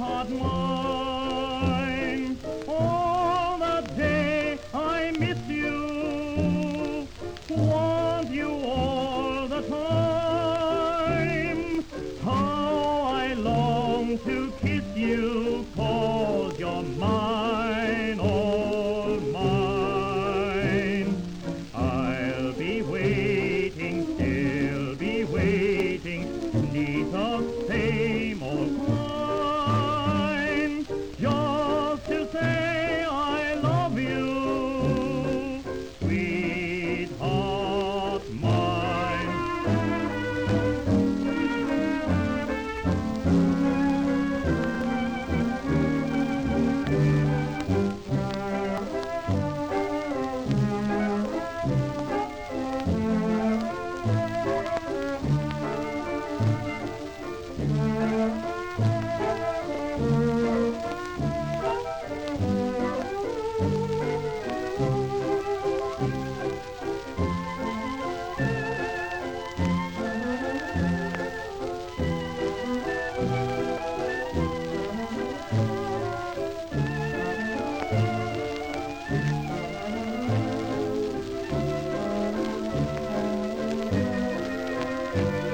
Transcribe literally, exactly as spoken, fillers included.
sweetheart mine. All the day I miss you, want you all the time. How I long to kiss you, 'cause you're mine, all mine. I'll be waiting, still be waiting, neath the same old pine, just to say I love you, sweetheart mine. Thank you.